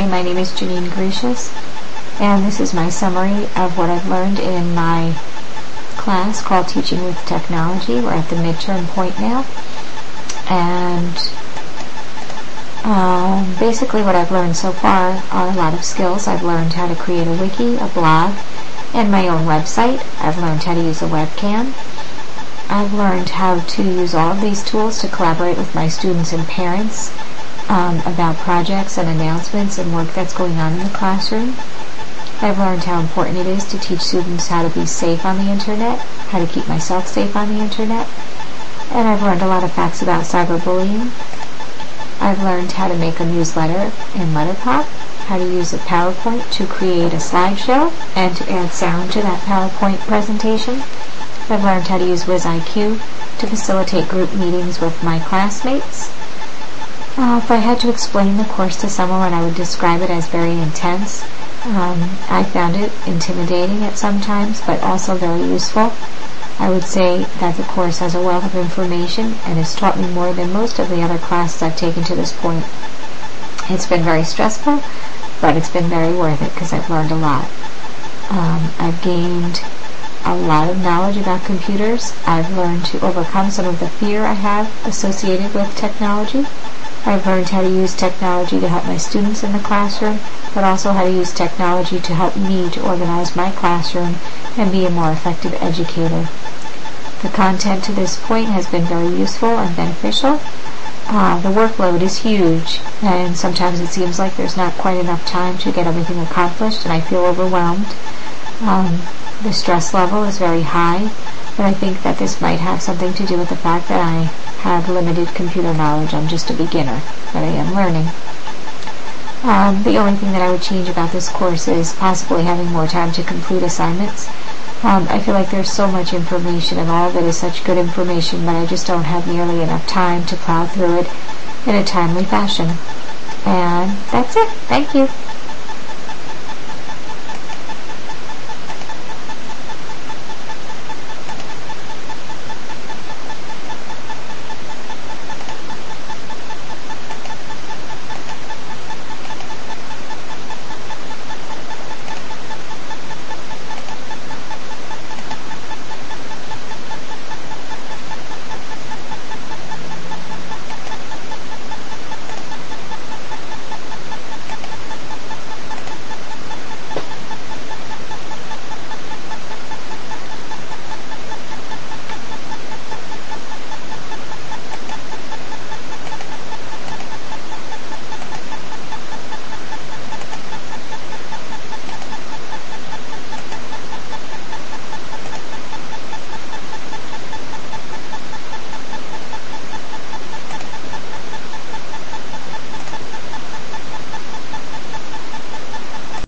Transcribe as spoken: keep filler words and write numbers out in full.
Hi, my name is Janine Gracious, and this is my summary of what I've learned in my class called Teaching with Technology. We're at the midterm point now, and um, basically what I've learned so far are a lot of skills. I've learned how to create a wiki, a blog, and my own website. I've learned how to use a webcam. I've learned how to use all of these tools to collaborate with my students and parents um, about projects and announcements and work that's going on in the classroom. I've learned how important it is to teach students how to be safe on the internet, how to keep myself safe on the internet, and I've learned a lot of facts about cyberbullying. I've learned how to make a newsletter in Letterpop, how to use a PowerPoint to create a slideshow and to add sound to that PowerPoint presentation. I've learned how to use WizIQ to facilitate group meetings with my classmates. Uh, if I had to explain the course to someone, I would describe it as very intense. Um, I found it intimidating at some times, but also very useful. I would say that the course has a wealth of information and has taught me more than most of the other classes I've taken to this point. It's been very stressful, but it's been very worth it because I've learned a lot. Um, I've gained a lot of knowledge about computers. I've learned to overcome some of the fear I have associated with technology. I've learned how to use technology to help my students in the classroom, but also how to use technology to help me to organize my classroom and be a more effective educator. The content to this point has been very useful and beneficial. Uh, the workload is huge, and sometimes it seems like there's not quite enough time to get everything accomplished, and I feel overwhelmed. Um, the stress level is very high, but I think that this might have something to do with the fact that I have limited computer knowledge. I'm just a beginner, but I am learning. Um, the only thing that I would change about this course is possibly having more time to complete assignments. Um, I feel like there's so much information, and all of it is such good information, but I just don't have nearly enough time to plow through it in a timely fashion. And that's it. Thank you.